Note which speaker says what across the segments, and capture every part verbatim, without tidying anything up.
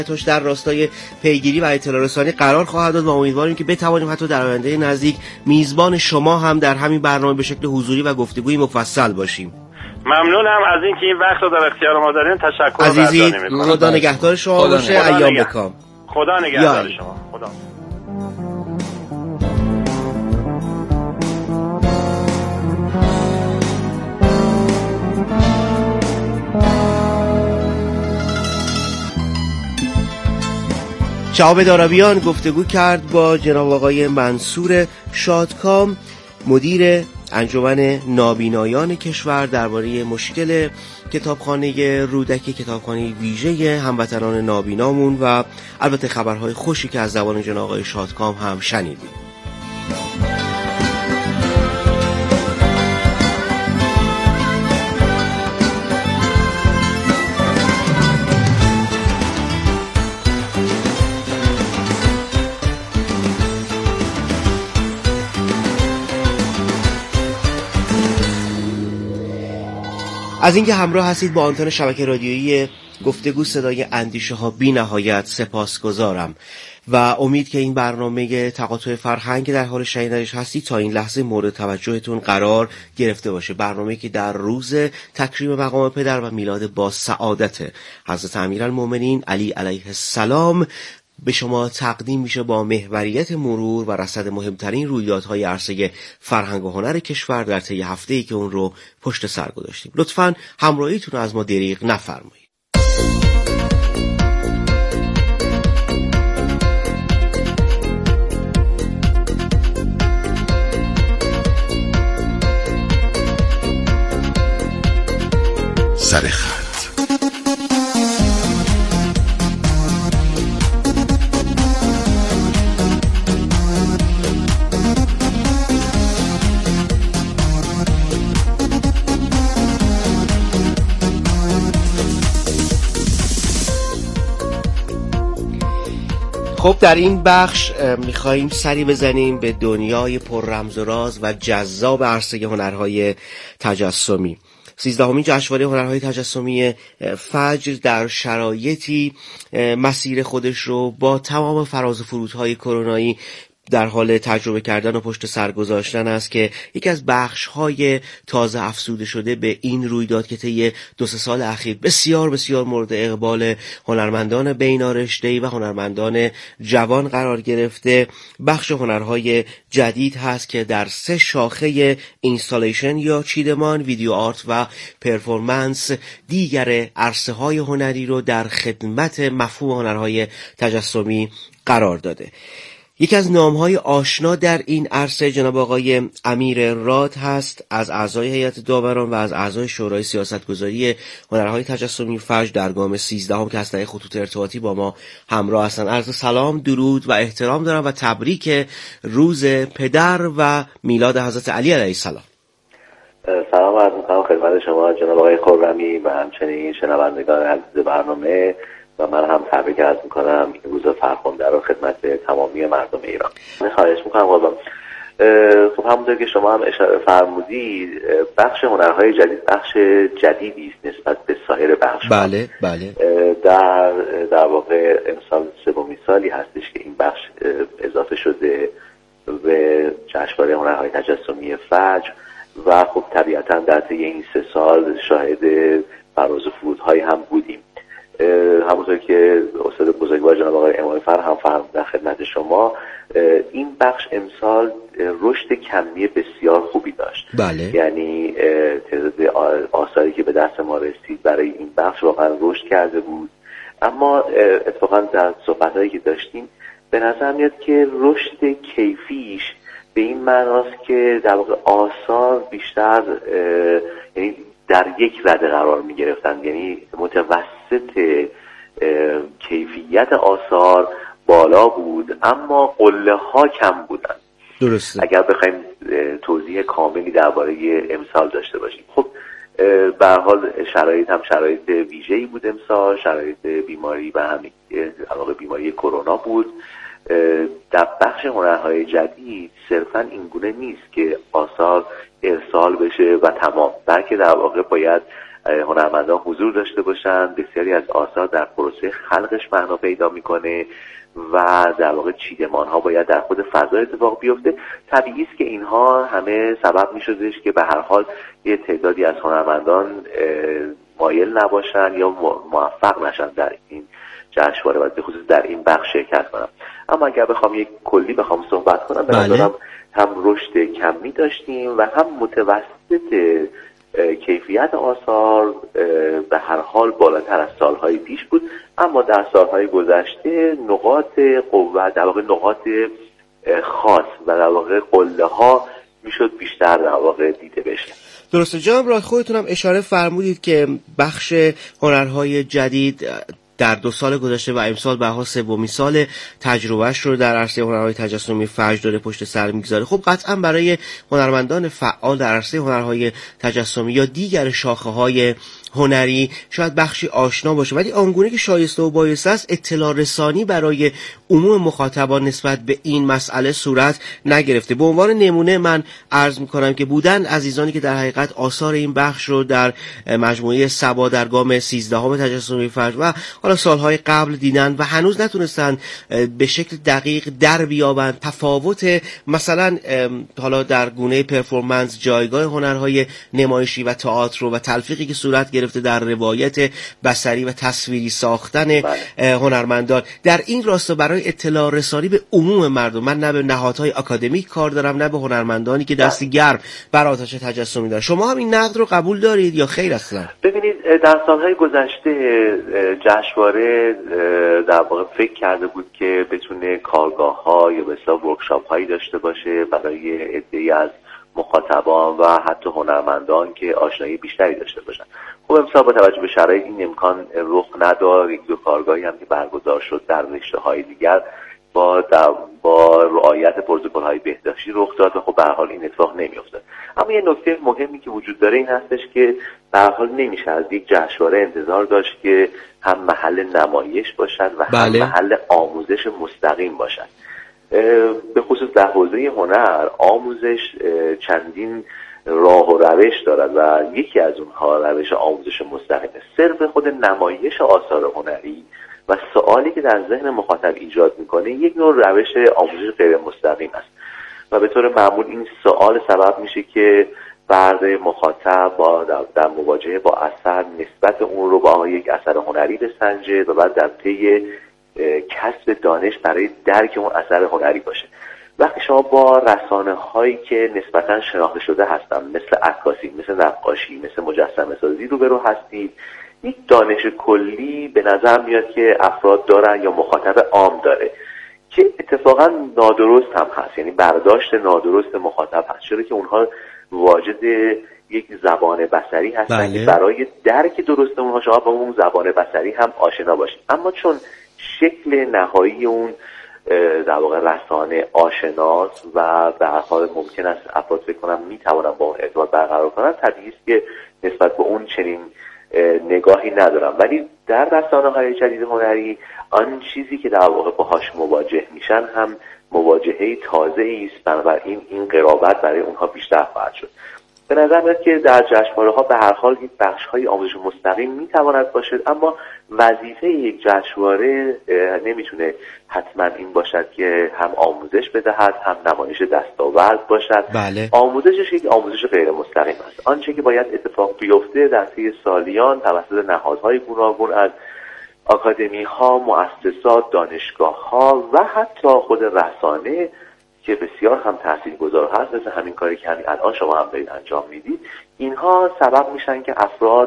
Speaker 1: در راستای پیگیری و اطلاع رسانی قرار خواهد داد و امیدواریم که بتوانیم حتی در آینده نزدیک میزبان شما هم در همین برنامه به شکل حضوری و گفتگوی مفصل باشیم.
Speaker 2: ممنونم از اینکه این وقت رو در اختیار ما دارین. تشکر
Speaker 1: عزیزی، خدا نگهدار شما باشه. ایام بکام.
Speaker 2: خدا نگهدار شما. خدا.
Speaker 1: شهاب دارابیان گفتگو کرد با جناب آقای منصور شادکام، مدیر انجمن نابینایان کشور، درباره مشکل کتابخانه رودکی، کتابخانه ویژه هموطنان نابینامون و البته خبرهای خوشی که از زبان جناب آقای شادکام هم شنیدیم. از اینکه همراه هستید با آنتن شبکه رادیویی گفتگو صدای اندیشه ها بی نهایت سپاسگزارم و امید که این برنامه تقاطع فرهنگ در حال شنیدنش هستی تا این لحظه مورد توجهتون قرار گرفته باشه. برنامه‌ای که در روز تکریم مقام پدر و میلاد با سعادت حضرت امیرالمومنین علی علیه السلام به شما تقدیم میشه با محوریت مرور و رصد مهمترین رویدادهای عرصه فرهنگ و هنر کشور در طی هفته‌ای که اون رو پشت سر گذاشتیم. لطفاً همراهیتون رو از ما دریغ نفرمایید.
Speaker 3: سرخط
Speaker 1: خب در این بخش میخواییم سری بزنیم به دنیای پر رمز و راز و جذاب عرصه هنرهای تجسمی. سیزدهمین جشنواره هنرهای تجسمی فجر در شرایطی مسیر خودش رو با تمام فراز و فرودهای کرونایی در حال تجربه کردن و پشت سر گذاشتن است که یکی از بخش‌های تازه افزوده شده به این رویداد که طی دو سه سال اخیر بسیار بسیار مورد اقبال هنرمندان بینارشته‌ای و هنرمندان جوان قرار گرفته، بخش هنرهای جدید هست که در سه شاخه اینستالیشن یا چیدمان، ویدیو آرت و پرفورمنس دیگر عرصه‌های هنری رو در خدمت مفهوم هنرهای تجسمی قرار داده. یکی از نام‌های آشنا در این عرصه جناب آقای امیر راد هست، از اعضای هیئت داوران و از اعضای شورای سیاستگذاری هنرهای تجسمی فجر در گام سیزدهم که از طریق خطوط ارتباطی با ما همراه هستند. عرض سلام، درود و احترام دارم و تبریک روز پدر و میلاد حضرت علی علیه السلام.
Speaker 4: سلام عرض می‌کنم خدمت شما جناب آقای خرمی و همچنین شنوندگان عزیز برنامه و من هم تبریک عرض میکنم این روز فرخنده رو خدمت تمامی مردم ایران. خواهش میکنم قربان. خب همونطور که شما هم اشاره فرمودید، بخش هنرهای جدید بخش جدیدی است نسبت به سایر بخش.
Speaker 1: بله بله.
Speaker 4: در در واقع امسال سومین سالی هستش که این بخش اضافه شده به جشنواره هنرهای تجسمی فجر و خب طبیعتا در طی این سه سال شاهد فراز و فرودهای هم بودیم. همونطور که استاد بزرگوار جناب آقای امام فر هم فرمودن خدمت شما، این بخش امسال رشد کمی بسیار خوبی داشت.
Speaker 1: بله.
Speaker 4: یعنی تعداد آثاری که به دست ما رسید برای این بخش واقعا رشد کرده بود، اما اتفاقا در صحبت‌هایی که داشتیم به نظر میاد که رشد کیفیش به این معناست که در واقع آثار بیشتر یعنی در یک رده قرار می گرفتن، یعنی متوسط کیفیت آثار بالا بود اما قله ها کم بودن.
Speaker 1: درسته. اگر
Speaker 4: بخوایم توضیح کاملی درباره امسال داشته باشیم، خب به هر حال شرایط هم شرایط ویژه‌ای بود امسال، شرایط بیماری و همین علاوه بیماری کرونا بود. در بخش هنرهای جدید صرفاً اینگونه نیست که آثار ارسال بشه و تمام، بلکه در واقع باید هنرمندان حضور داشته باشن. بسیاری از آثار در پروسه خلقش معنا پیدا میکنه و در واقع چیدمان ها باید در خود فضا اتفاق بیفته. طبیعی است که اینها همه سبب میشدش که به هر حال یه تعدادی از هنرمندان مایل نباشن یا موفق نشن در این جشنواره و به خصوص در این بخش شرکت کنم. اما اگر بخوام یک کلی بخوام صحبت کنم، به نظرم هم رشد کمی داشتیم و هم متوسط کیفیت آثار به هر حال بالاتر از سالهای پیش بود. اما در سالهای گذشته نقاط قوت، در واقع نقاط خاص و در واقع قله ها میشد بیشتر در واقع دیده بشه.
Speaker 1: درسته جناب راد، خودتونم اشاره فرمودید که بخش هنرهای جدید در دو سال گذشته و امسال به حال سومین سال تجربهش رو در عرصه هنرهای تجسمی فجر داره پشت سر میگذاره. خب قطعا برای هنرمندان فعال در عرصه هنرهای تجسمی یا دیگر شاخه‌های هنری شاید بخشی آشنا باشه، ولی آنگونه که شایسته و بایسته است اطلاع رسانی برای عموم مخاطبان نسبت به این مسئله صورت نگرفته. به عنوان نمونه من عرض میکنم که بودن عزیزانی که در حقیقت آثار این بخش رو در مجموعه سبا در گام سیزدهم تجسمی فجر و حالا سالهای قبل دیدن و هنوز نتونستن به شکل دقیق در بیابند تفاوت مثلا حالا در گونه پرفورمنس جایگاه هنرهای نمایشی و تئاتر و تلفیقی که صورت گرفته در روایت بصری و تصویری ساختن هنرمندان. در این راستا برای اطلاع رسانی به عموم مردم، من نه به نهادهای آکادمیک کار دارم نه به هنرمندانی که دستی گرم بر آتش تجسمی دارن. شما هم این نقد رو قبول دارید یا خیر اصلا؟
Speaker 4: ببینید در سالهای گذشته جشنواره در واقع فکر کرده بود که بتونه کارگاه‌ها یا مثلا ورکشاپ‌هایی داشته باشه برای عده‌ای از مخاطبان و حتی هنرمندان که آشنایی بیشتری داشته باشن. خب امسال با توجه به شرایط این امکان رخ نداد. یک دو کارگاهی هم که برگزار شد در رشته‌های دیگر با با رعایت پروتکل‌های بهداشتی رخ داد و خب به هر حال این اتفاق نمی‌افتاد. اما یه نکته مهمی که وجود داره این هستش که به هر حال نمیشه از یک جشنواره انتظار داشت که هم محل نمایش باشد و هم بله. محل آموزش مستقیم باشد. به خصوص در حوزه هنر آموزش چندین راه و روش دارد و یکی از اونها روش آموزش مستقیمه. صرف خود نمایش آثار هنری و سوالی که در ذهن مخاطب ایجاد میکنه یک نوع روش آموزش غیر مستقیم است و به طور معمول این سوال سبب میشه که فرد مخاطب با در مواجهه با اثر نسبت اون رو با یک اثر هنری بسنجه و بعد در طی کسب دانش برای درک اون اثر هنری باشه. وقتی شما با رسانه هایی که نسبتا شناخته شده هستن مثل عکاسی، مثل نقاشی، مثل مجسمه سازی روبرو هستید، یک دانش کلی به نظر میاد که افراد دارن یا مخاطب عام داره که اتفاقا نادرست هم هست، یعنی برداشت نادرست مخاطب هست، چرا که اونها واجد یک زبان بصری هستن بله. که برای درک درست اونها شما با اون زبان بصری هم آشنا باشید. اما چون شکل نهایی اون در واقع رسانه آشناس و به هر حال ممکن است افراد فکر کنم میتونن با اون ارتباط برقرار کنن، طبیعی است که نسبت به اون چنین نگاهی ندارم. ولی در رسانه‌های جدید هنری آن چیزی که در واقع باهاش مواجه میشن هم مواجهه تازه‌ای است، بنابراین این قرابت برای اونها بیشتر خواهد شد. به نظر میاد که در جشنواره‌ها به هر حال یک بخش‌های آموزش مستقیم میتواند باشد، اما وظیفه یک جشنواره نمیتونه حتما این باشد که هم آموزش بدهد هم نمایش دستاورد باشد.
Speaker 1: بله.
Speaker 4: آموزشش یک آموزش غیر مستقیم است. آنچه که باید اتفاق بیفته در طی سالیان توسط نهادهای گوناگون از آکادمی‌ها، مؤسسات، دانشگاه‌ها و حتی خود رسانه که بسیار هم تاثیرگذار هست، مثل همین کاری که همین الان شما هم دارید انجام میدید، اینها سبب میشن که افراد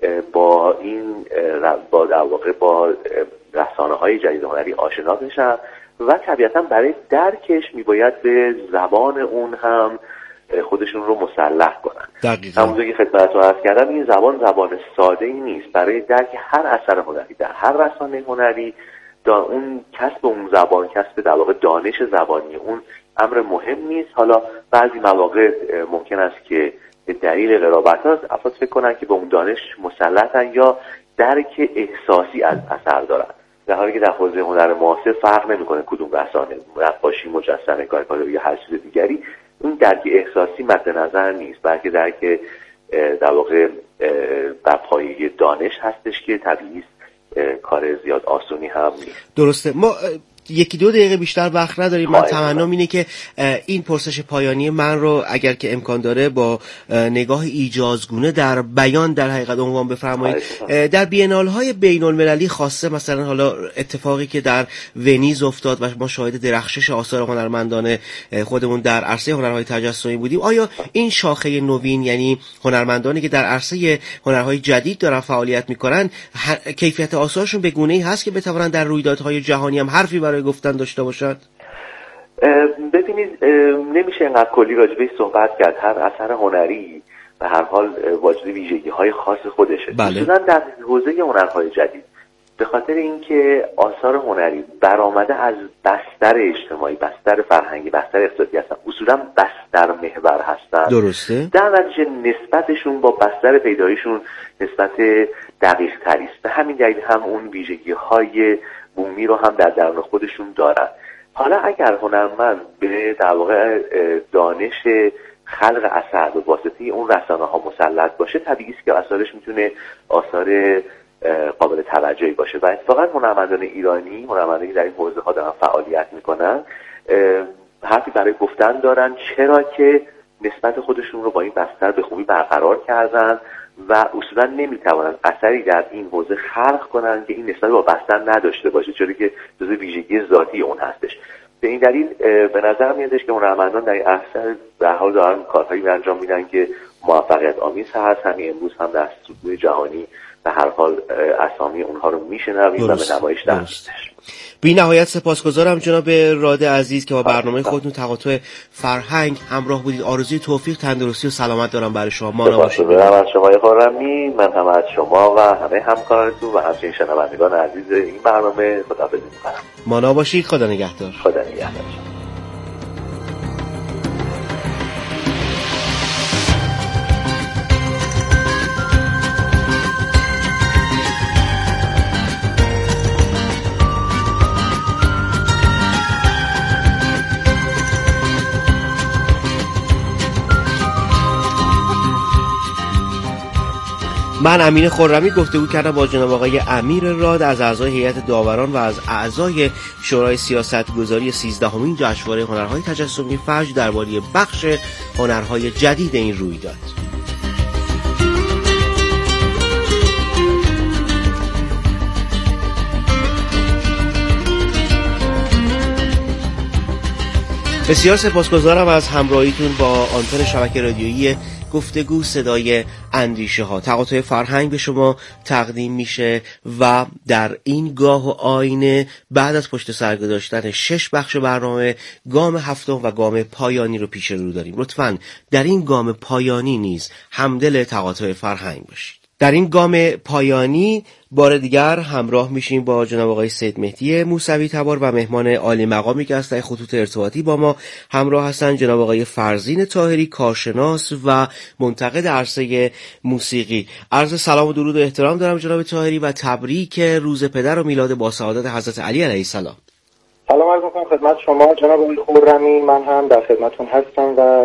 Speaker 4: با این با در واقع با رسانه‌های جدید هنری آشنا بشن و طبیعتا برای درکش میباید به زبان اون هم خودشون رو مسلح کنن.
Speaker 1: دقیقاً
Speaker 4: همونطور که خدمتتون عرض کردم این زبان زبان ساده‌ای نیست. برای درک هر اثر هنری در هر رسانه هنری اون کسب اون زبان، کسب در واقع دانش زبانی اون امر مهم نیست. حالا بعضی مواقع ممکن است که به دلیل قرابت ها افراد فکر کنن که به اون دانش مسلطن یا درک احساسی از اثر دارن، در حالی که در حوزه هنر معاصر فرق نمیکنه کدوم رسانه، نقاشی، مجسمه کاری یا هر چیز دیگری، اون درک احساسی مد نظر نیست، بلکه درک در واقع بر پایه دانش هستش که طبیعی کار زیاد آسونی هم نیست.
Speaker 1: درسته. ما یکی دو دقیقه بیشتر وقت نداریم. من تمنام اینه که این پرسش پایانی من رو اگر که امکان داره با نگاه ایجازگونه در بیان در حقیقت عنوان بفرمایید. در بینال‌های بین‌المللی خاصه مثلا حالا اتفاقی که در ونیز افتاد و ما شاهد درخشش آثار هنرمندان خودمون در عرصه هنرهای تجسمی بودیم، آیا این شاخه نوین، یعنی هنرمندانی که در عرصه هنرهای جدید دارن فعالیت میکنن، کیفیت آثارشون به گونه‌ای هست که بتوانن در رویدادهای جهانی هم حرفی برای گفتن داشته باشد؟
Speaker 4: ببینید نمیشه اینقدر کلی راجبه صحبت کرد. هر اثر هنری به هر حال واجد ویژگی های خاص خودشه. مثلا در حوزه هنرهای جدید به خاطر اینکه آثار هنری برآمده از بستر اجتماعی، بستر فرهنگی، بستر اقتصادی هستن، اصولا بستر محور هستن.
Speaker 1: درسته.
Speaker 4: در نتیجه نسبتشون با بستر پیدایشون نسبت دقیق تری است. به همین دلیل هم اون ویژگی های بومی رو هم در درون خودشون دارن. حالا اگر هنرمند به در واقع دانش خلق اثر به واسطه اون رسانه ها مسلط باشه، طبیعی است که اثرش میتونه آثار قابل توجهی باشه. و اتفاقا هنرمندان ایرانی، هنرمندانی که در این حوزه ها دارن فعالیت میکنن، حرفی برای گفتن دارن، چرا که نسبت خودشون رو با این بستر به خوبی برقرار کردن و اصولا نمیتوانند اثری در این حوزه خلق کنند که این نسبت با بستر نداشته باشه، چون که جزء ویژگی ذاتی اون هستش. به این دلیل به نظر میادش که هنرمندان در این عرصه در حال دارن کارهایی انجام میدن که موفقیت آمیز هست. همین امروز هم در سطوح جهانی به هر حال اسامی اونها رو میشنویم و به نمایش در میذاریم.
Speaker 1: بی نهایت سپاسگزارم جناب راد عزیز که با برنامه خودتون تقاطع فرهنگ همراه بودید. آرزوی توفیق، تندرستی و سلامت دارم برای شما. مانا باشید.
Speaker 4: سپاسگزارم از شما خرمی، من هم از شما و همه همکارانتون و همچنین شنوندگان عزیز این برنامه خداحافظی می‌کنم.
Speaker 1: مانا باشید. خدا نگهدار.
Speaker 4: خدا نگهدار.
Speaker 1: من امین خرمی گفتگو کردم با جناب آقای امیر راد از اعضای هیئت داوران و از اعضای شورای سیاستگذاری سیزدهمین جشنواره هنرهای تجسمی فجر درباره بخش هنرهای جدید این رویداد. بسیار سپاسگزارم از همراهیتون با آنتن شبکه رادیویی گفتگو صدای اندیشه ها. تقاطع فرهنگ به شما تقدیم میشه و در این گاه و آینه بعد از پشت سر گذاشتن شش بخش برنامه، گام هفتم و گام پایانی رو پیش رو داریم. لطفاً در این گام پایانی نیز همدل تقاطع فرهنگ باشید. در این گام پایانی بار دیگر همراه میشیم با جناب آقای سید مهدی موسوی تبار و مهمان عالی مقامی که از خطوط ارتباطی با ما همراه هستند، جناب آقای فرزین طاهری، کارشناس و منتقد عرصه موسیقی. عرض سلام و درود و احترام دارم جناب طاهری و تبریک روز پدر و میلاد با سعادت حضرت علی علیه السلام.
Speaker 3: سلام عرض می‌کنم خدمت شما جناب آقای خرمی. من هم در خدمتتون هستم و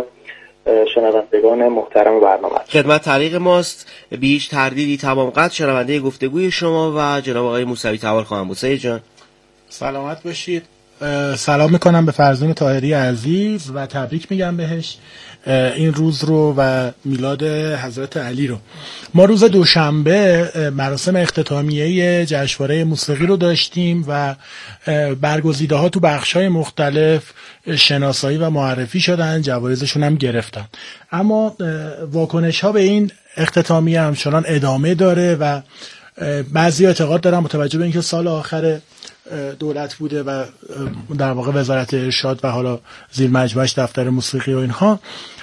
Speaker 3: شنوندگان محترم برنامه.
Speaker 1: خدمت تعلیق ماست. بی هیچ تردیدی تمام قد شنونده گفتگوی شما و جناب آقای موسوی تبار خواهم بود. سید جان
Speaker 5: سلامت باشید. سلام میکنم به فرزین طاهری عزیز و تبریک میگم بهش این روز رو و میلاد حضرت علی رو. ما روز دوشنبه مراسم اختتامیه جشنواره موسیقی رو داشتیم و برگزیده ها تو بخش‌های مختلف شناسایی و معرفی شدن، جوایزشون هم گرفتن. اما واکنش ها به این اختتامیه همچنان ادامه داره و بعضی اعتقاد دارن متوجه به اینکه سال آخر دولت بوده و در واقع وزارت ارشاد و حالا زیر مجموعش دفتر موسیقی و اینها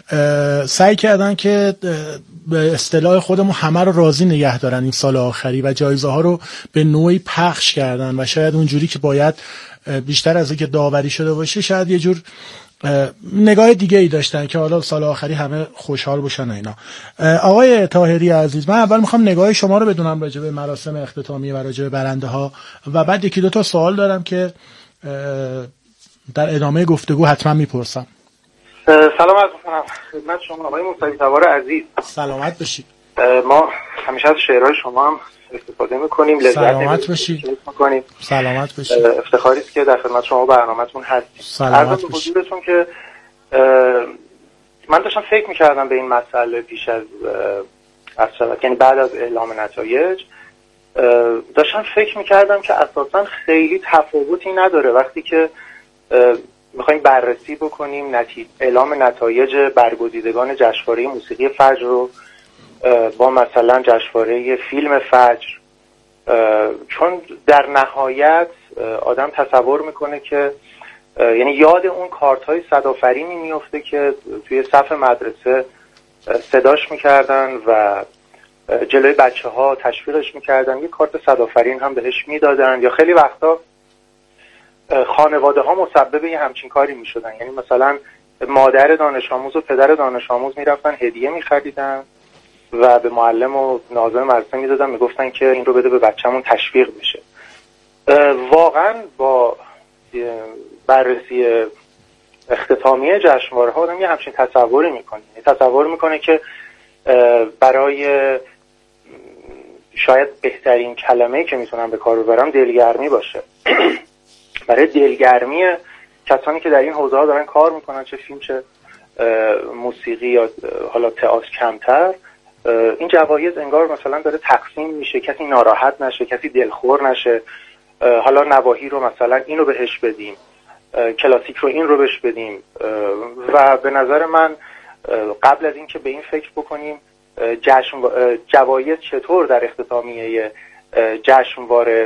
Speaker 5: سعی کردن که به اصطلاح خودمون همه رو راضی نگه دارن این سال آخری و جایزه ها رو به نوعی پخش کردن و شاید اونجوری که باید بیشتر از اینکه داوری شده باشه شاید یه جور نگاه دیگه ای داشتن که حالا سال آخری همه خوشحال باشن اینا. آقای طاهری عزیز، من اول میخوام نگاه شما رو بدونم راجع به مراسم اختتامیه و راجع به برنده ها و بعد یکی دو تا سوال دارم که در ادامه گفتگو حتما میپرسم.
Speaker 3: سلام عرض می‌کنم خدمت شما آقای موسوی تبار عزیز.
Speaker 5: سلامت باشید.
Speaker 3: ما همیشه از شعرهای شما هم استفاده می‌کنیم، لذت
Speaker 5: سلامت باشید.
Speaker 3: می‌کنیم.
Speaker 5: سلامت باشید.
Speaker 3: افتخاری است که در خدمت شما برنامه‌تون هستیم.
Speaker 5: سلامت باشید.
Speaker 3: حضورتون که من داشتم فکر می‌کردم به این مسئله پیش از از یعنی بعد از اعلام نتایج داشتم فکر می‌کردم که اساساً خیلی تفاوتی نداره وقتی که میخوایم بررسی بکنیم نتیجه اعلام نتایج برگزیدگان جشنواره موسیقی فجر رو با مثلا جشنواره فیلم فجر، چون در نهایت آدم تصور میکنه که یعنی یاد اون کارت‌های صدآفرینی میفته که توی صف مدرسه صداش میکردن و جلوی بچه‌ها تشویقش میکردن، یه کارت صدآفرین هم بهش میدادن، یا خیلی وقتا خانواده ها مسبب یه همچین کاری می شدن. یعنی مثلا مادر دانش آموز و پدر دانش آموز می رفتن هدیه می خریدن و به معلم و ناظم مدرسه می دادن، می گفتن که این رو بده به بچه‌مون تشویق بشه. واقعا با بررسی اختتامیه جشنواره ها آدم یه همچین تصوری می کنه. تصور می کنه که برای شاید بهترین کلمه‌ای که میتونم به کار ببرم دلگرمی باشه. برای دلگرمی کسانی که در این حوزه ها دارن کار میکنن، چه فیلم چه موسیقی یا حالا تئاتر کمتر، این جوایز انگار مثلا داره تقسیم میشه، کسی ناراحت نشه، کسی دلخور نشه. حالا نواحی رو مثلا اینو بهش بدیم، کلاسیک رو این رو بهش بدیم. و به نظر من قبل از اینکه به این فکر بکنیم جشن جوایز چطور در اختتامیه جشنواره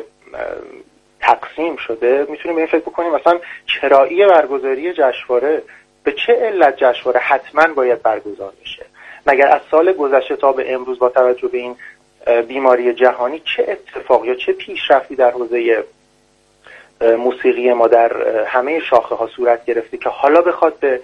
Speaker 3: تقسیم شده، میتونیم به این فکر بکنیم مثلا چرایی برگزاری جشنواره به چه علت جشنواره حتما باید برگزار بشه. مگر از سال گذشته تا به امروز با توجه به این بیماری جهانی چه اتفاق یا چه پیشرفتی در حوزه موسیقی ما در همه شاخه ها صورت گرفته که حالا بخواد به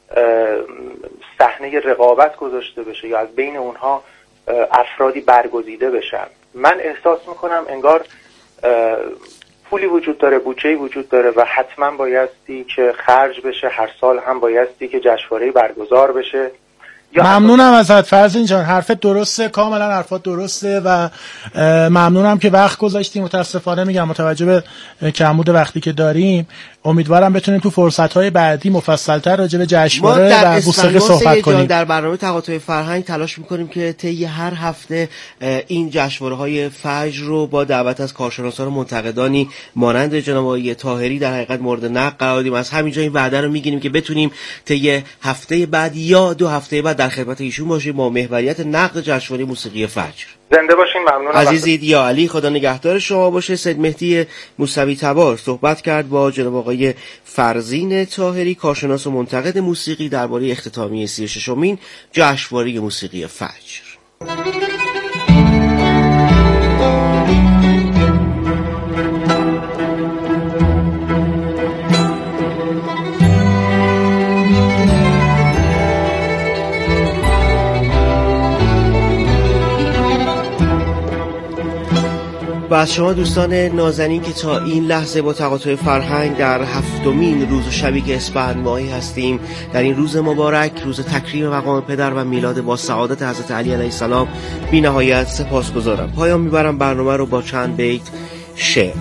Speaker 3: صحنه رقابت گذاشته بشه یا از بین اونها افرادی برگزیده بشن؟ من احساس میکنم انگار پولی وجود داره، بودجه‌ای وجود داره و حتما بایستی که خرج بشه، هر سال هم بایستی که جشنواره‌ای برگزار بشه.
Speaker 5: ممنونم ازت فرزین جان، حرفت درسته، کاملا حرفات درسته و ممنونم که وقت گذاشتیم. متاسفانه میگم متوجه به کمبود وقتی که داریم، امیدوارم بتونیم تو فرصت‌های بعدی مفصل‌تر راجع به جشنواره و موسیقی صحبت کنیم.
Speaker 1: در برنامه تقاطع فرهنگ تلاش می‌کنیم که طی هر هفته این جشنواره‌های فجر رو با دعوت از کارشناسان و منتقدانی مانند جناب آقای طاهری در حقیقت مورد نقد قرار بدیم. از همینجا این وعده رو می‌گیریم که بتونیم طی هفته بعد یا دو هفته بعد در خدمت ایشون باشیم با محوریت نقد جشنواره موسیقی فجر.
Speaker 3: زنده باشین. ممنونم
Speaker 1: عزیزید. یا علی، خدا نگهدار شما باشه. سید مهدی موسوی تبار صحبت کرد با جناب آقای فرزین طاهری، کارشناس و منتقد موسیقی، درباره اختتامیه سی و ششمین جشنواره موسیقی فجر. و از شما دوستان نازنین که تا این لحظه با تقاطع فرهنگ در هفتمین روز و شبی که اسفند ماهی هستیم، در این روز مبارک، روز تکریم مقام پدر و میلاد با سعادت حضرت علی علیه السلام، بی نهایت سپاسگزارم. پایان میبرم برنامه رو با چند بیت شعر.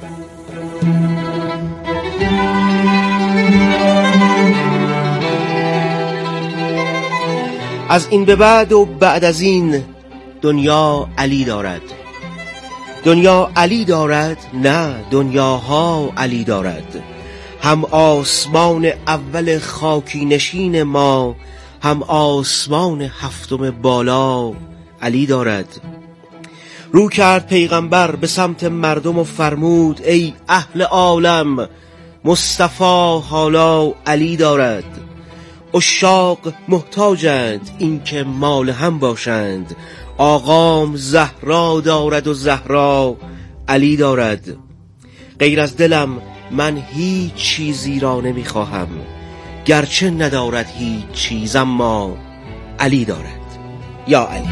Speaker 1: از این به بعد و بعد از این دنیا علی دارد. دنیا علی دارد؟ نه، دنیاها علی دارد. هم آسمان اول خاکی نشین ما، هم آسمان هفتم بالا علی دارد. رو کرد پیغمبر به سمت مردم و فرمود ای اهل عالم، مصطفی حالا علی دارد. عشاق محتاجند این که مال هم باشند، آقام زهرا دارد و زهرا علی دارد. غیر از دلم من هیچ چیزی را نمیخواهم، گرچه ندارد هیچ چیز اما علی دارد. یا علی.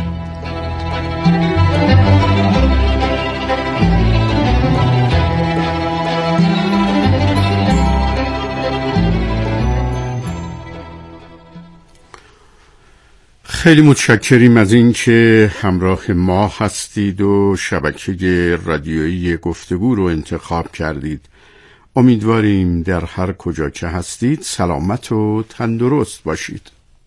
Speaker 6: خیلی متشکریم از این که همراه ما هستید و شبکه رادیویی گفتگو رو انتخاب کردید. امیدواریم در هر کجا که هستید سلامت و تندرست باشید.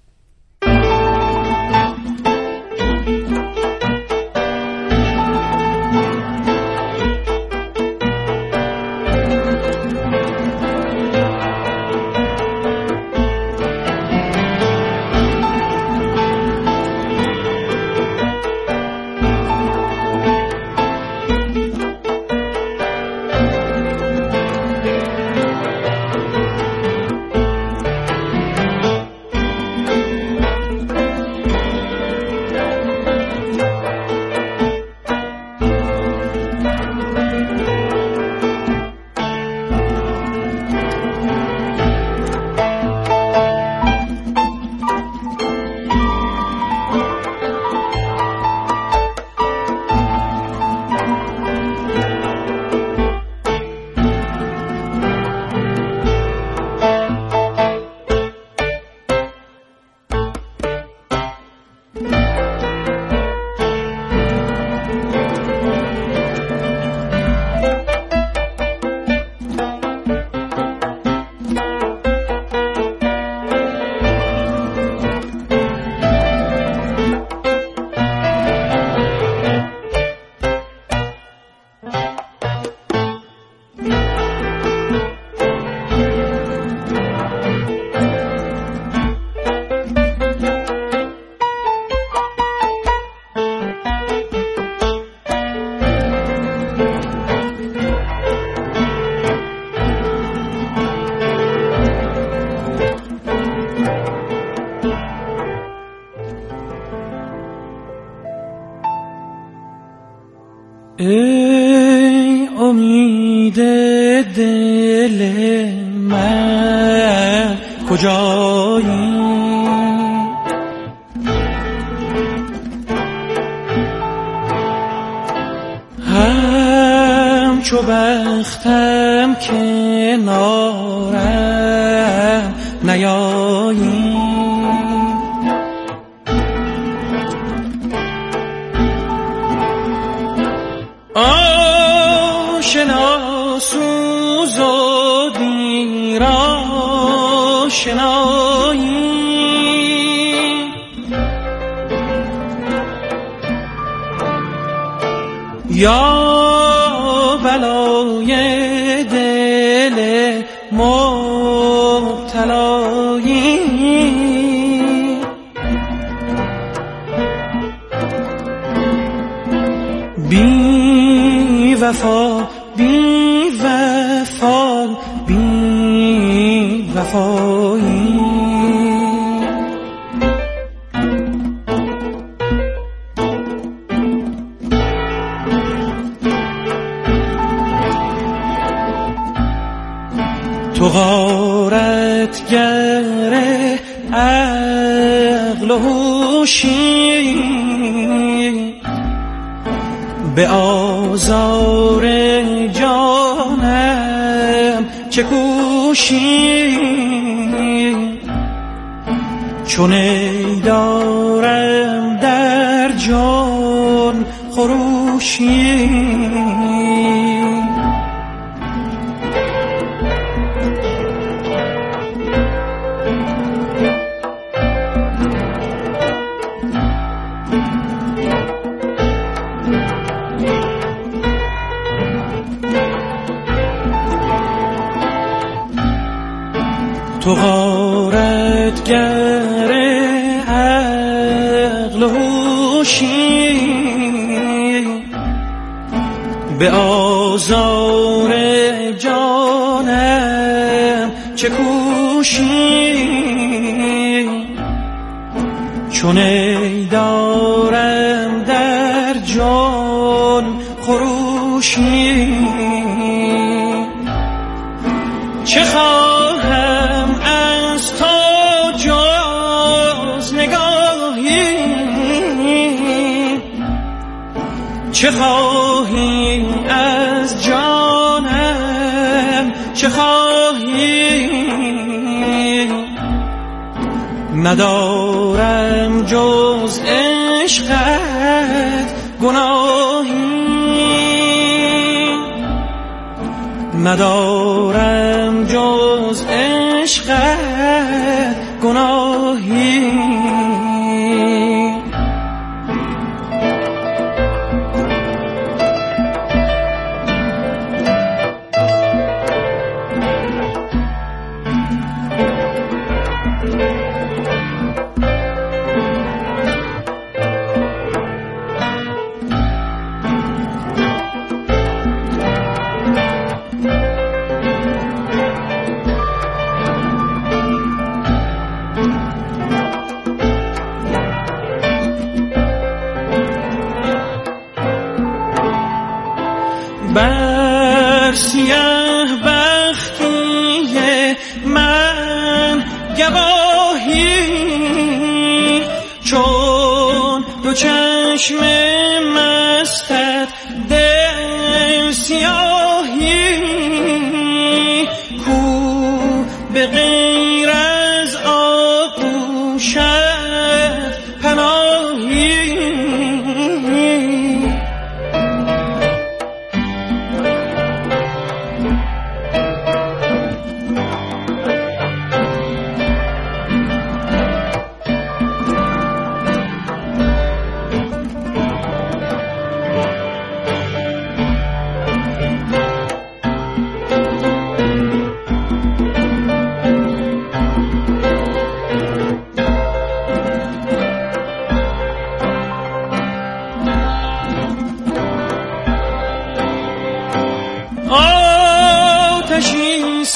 Speaker 7: ای امید دل من کجایی؟ همچو بختم کنارم نیایی. آشنا سوز و دیر آشنایی، یا بلای دل مبتلایی. بی وفا بی وفا بی وفایی. تو غارتگر عقل و هوشی، به آزار جانم چه کوشی. چون ای دارم در جان خروشی، تو غارتگر عقل و هوشی، به آزار جانم چه کوشی. چون ای دارم در جان خروشی، چه خواهم از تو جز نگاهی، چه خواهی از جانم، چه خواهی ندارم جز عشقت گناهی، ندارم جز عشقت گناهی. بر سیاه بختی من گواهی، چون دو چشم مستت دل سیاهی، کو به غیر از آغوشت پناهی. آتشی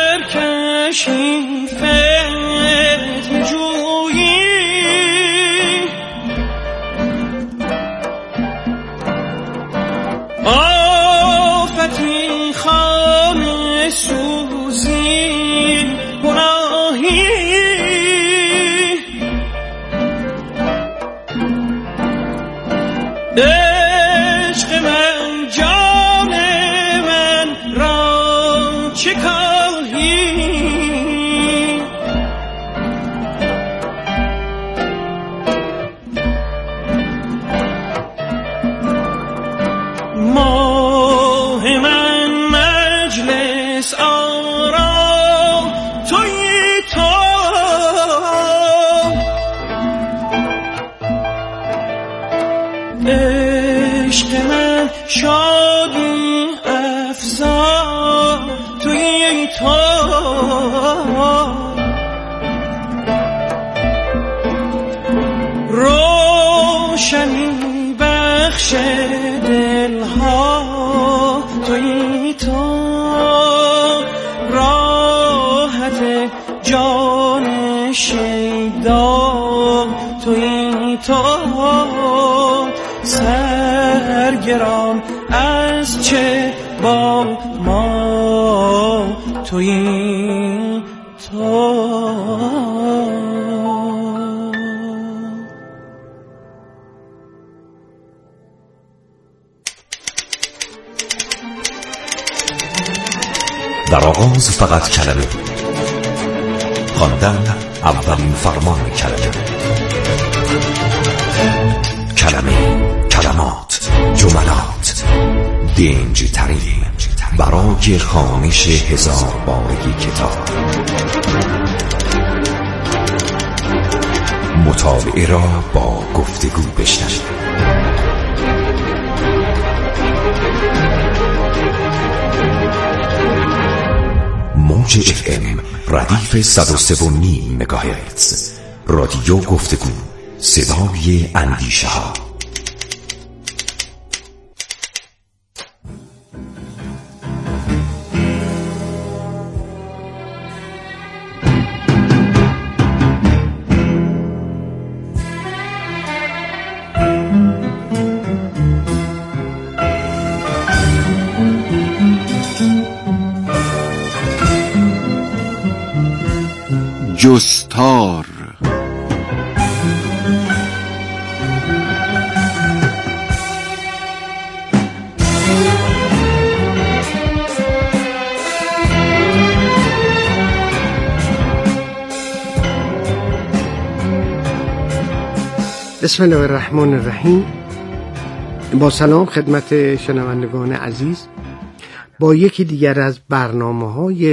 Speaker 7: سرکشی فتح جویی، آفتی خانه سوزی گناهی، عشق من جان من را چه کاهی. ماه من مجلس آرا تویی تو، عشق من شادی افزا تویی تو، روشنی بخش دلها تویی تو، راحت جان شیدا تویی تو، سرگران از چه با ما تویی تو.
Speaker 8: در آغاز فقط کلمه بود، خواندن اولین فرمان کلمه، کلمه، کلمات، جملات، دنج ترین برای خوانش هزار بارگی کتاب، مطالعه را با گفتگو بشنوید. موج اف ام ردیف صد و سه و نیم مگاهرتز، رادیو گفتگو، صدای اندیشه ها.
Speaker 6: جستار.
Speaker 9: بسم الله الرحمن الرحیم. با سلام خدمت شنوندگان عزیز، با یکی دیگر از برنامه‌های